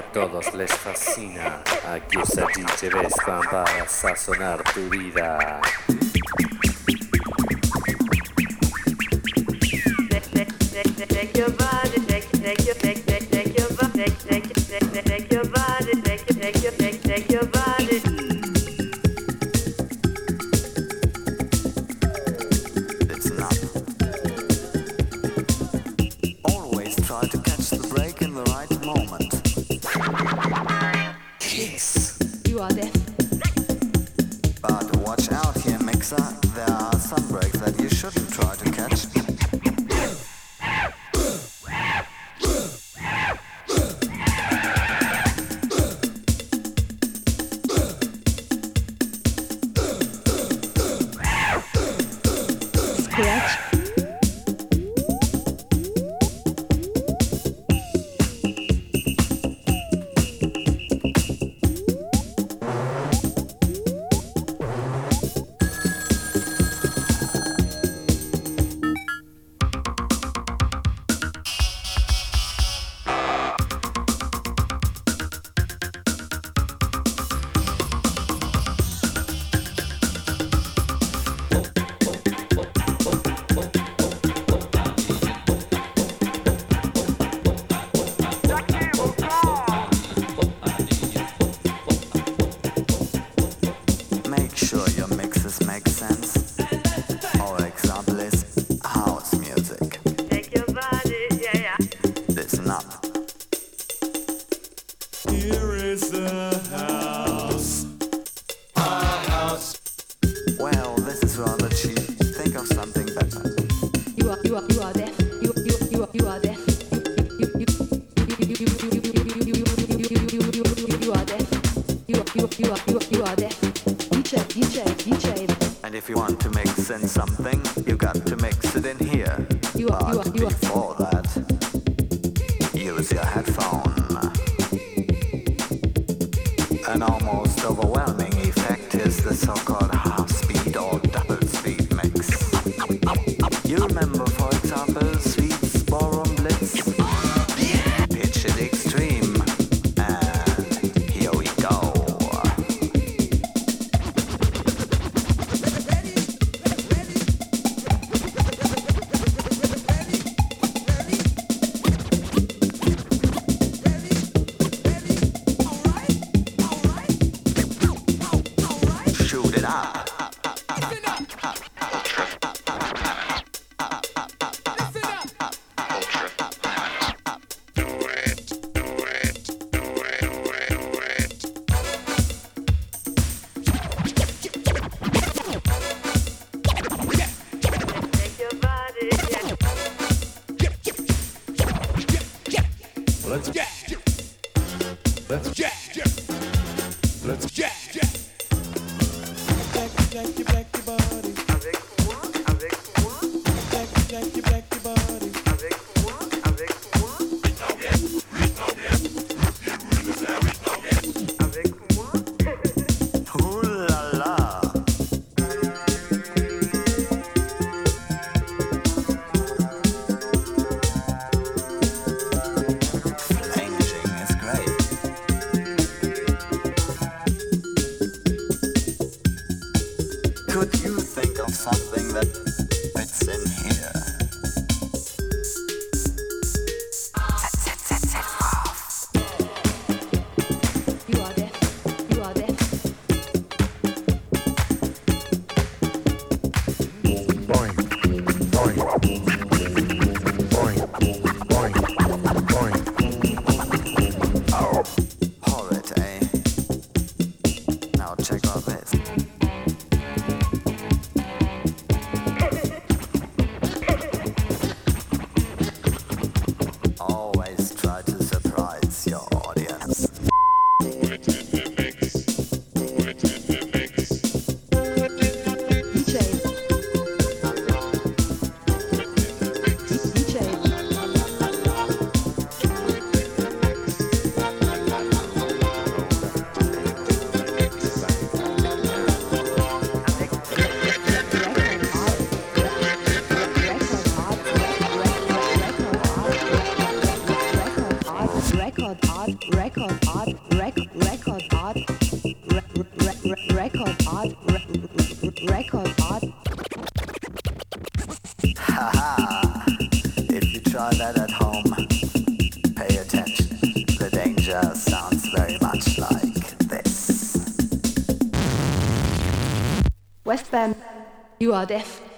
Todos les fascina. Aquí está DJ Vespan para sazonar tu vida. Take your body, take your body, take your body. It's not. Always try to catch the break in the right moment. Kiss. You are deaf. But watch out here, mixer. There are some breaks that you shouldn't try to catch. Scratch. Make sure your mixes make sense. Our example is house music. Take your body, yeah. Listen up. Here is the house. Our house. Well, this is rather cheap. Think of something better. You are deaf. You are deaf. You are deaf. You are deaf. DJ. And if you want to mix in something, you got to mix it in here. But before that, use your headphone. An almost overwhelming effect is the so-called half-speed or double-speed mix. You remember, for example, Sweet's Ballroom Blitz? Pitch it extreme. And here we go. Shoot it up. Take your body, yeah. Let's get. Let's get. Let's get. Avec moi, avec moi. Avec moi, avec moi. Avec moi. Ooh la la. Flanging is great. danger sounds very much like this. West Bend, you are deaf.